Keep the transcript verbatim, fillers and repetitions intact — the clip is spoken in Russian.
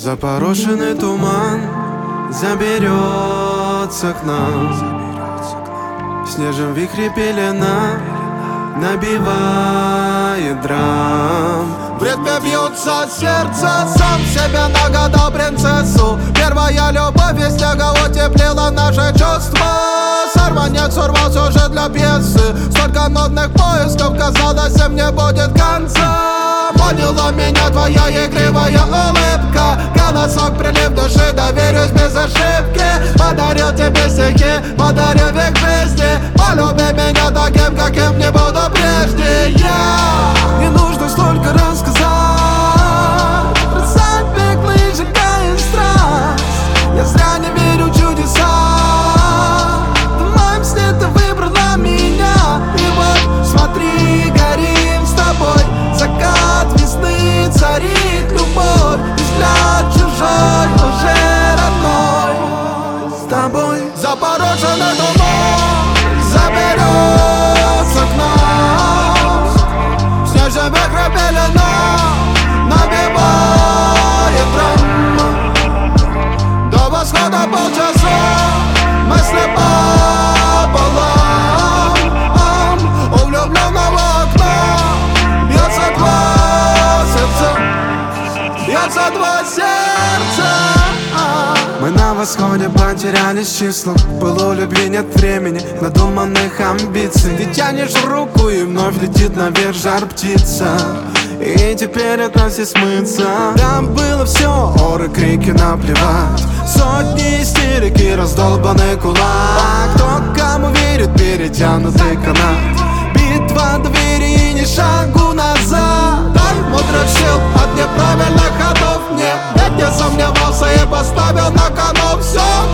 Запорошенный туман заберется к нам. В снежном вихре пелена набивает драм. В ритме бьются сердце, сам себе нагадал принцессу. Первая любовь из снега утеплила наши чувства. Сорванец сорвался уже для пьесы. Столько нудных поисков, казалось, им не будет конца. Поняла меня твоя игривая улыбка. Голосок, прилив души, доверюсь без ошибки. Подарил тебе стихи, подарил век жизни. Полюби меня таким, каким не буду прежде. Yeah. Не нужно столько рассказать, бросать беглый, сжигая страсть. Я зря не верю в чудеса. В моем сне ты выбрала меня. И вот смотри, горим с тобой. Закат весны царит любовь. И взгляд чужой уже родной. С тобой Запороженный туман заберется к нам. В снежном вихре пелена набивает драм. До восхода полчаса мысли пополам. У влюбленного окна бьется два сердца, бьется два сердца. мы на восходе потерялись в числах. Было у любви нет времени, надуманных амбиций. Ты тянешь руку и вновь летит наверх жар птица. И теперь от нас не смыться. Там было все, оры, крики, наплевать. Сотни истерик и раздолбанный кулак. Кто кому верит, перетянутый канат. Битва двери и ни шагу назад. Дай мудрых сил от неправильных ходов мне. Ведь не сомневался и поставил на кону все.